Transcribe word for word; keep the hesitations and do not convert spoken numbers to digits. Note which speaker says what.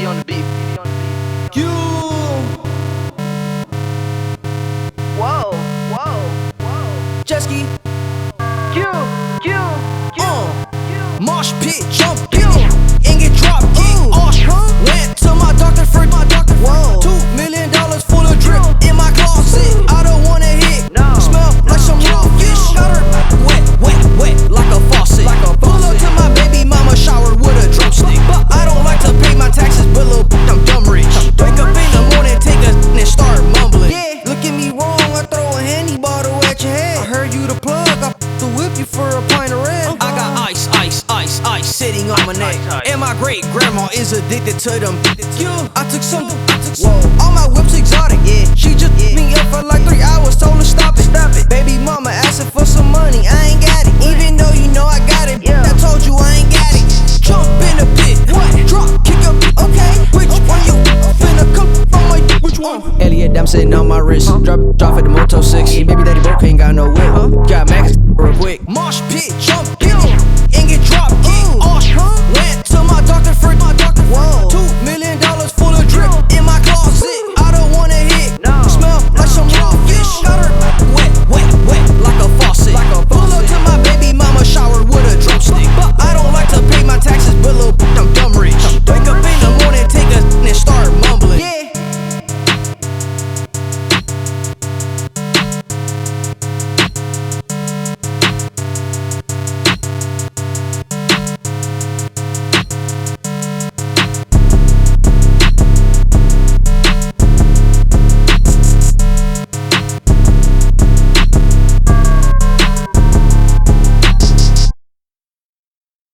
Speaker 1: P on the beat.
Speaker 2: You.
Speaker 1: Whoa, whoa, whoa.
Speaker 2: Jet ski.
Speaker 1: Q, Q, Q.
Speaker 2: Uh. Mosh pit, jump in it, and get drop kick. Osh, went to my doctor for my doctor. Whoa. Two million dollars full of drip in my closet. I don't wanna hit.
Speaker 1: No.
Speaker 2: Smell like some raw fish. Got her wet, wet, wet like a faucet. Like a Pull up to my baby mama shower with a drumstick. But I don't like to pay my taxes, but little I'm dumb rich. Wake up in the morning, take a and start mumbling. Yeah. Look at me wrong, I throw a handy bottle at your head. I heard you the plug, I to whip you for a pint of red. I got ice, ice, ice, ice sitting on my neck. And my great grandma is addicted to them. I took some, I took some. All my whips exotic. Yeah, she just yeah. me up for like three hours. Told her stop it, stop it. Baby mama asking for some money, I ain't got it. Even though you know I got it, yeah. I told you I ain't got it. Jump in the pit, what? Drop, kick up, okay. Which okay. one you finna come on my dick? Which one? Elliot, I'm sitting on my wrist. Huh? Drop, drop at the Moto six. Baby daddy broke, ain't got no whip. Huh? Got Max real quick. Mosh pit, jump.